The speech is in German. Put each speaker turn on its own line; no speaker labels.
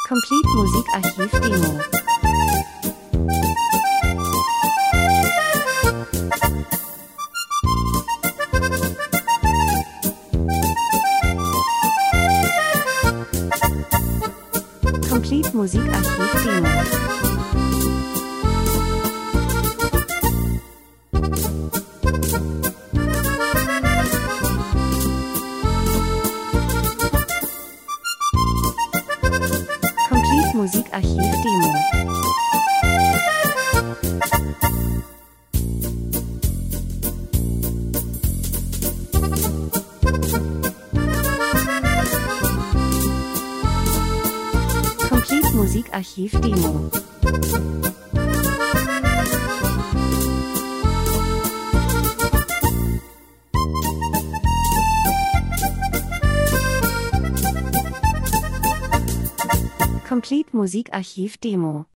Complete Musikarchiv Demo. Complete Musikarchiv Demo. Complete Musikarchiv Demo. Complete Musikarchiv Demo. Complete Musikarchiv Demo.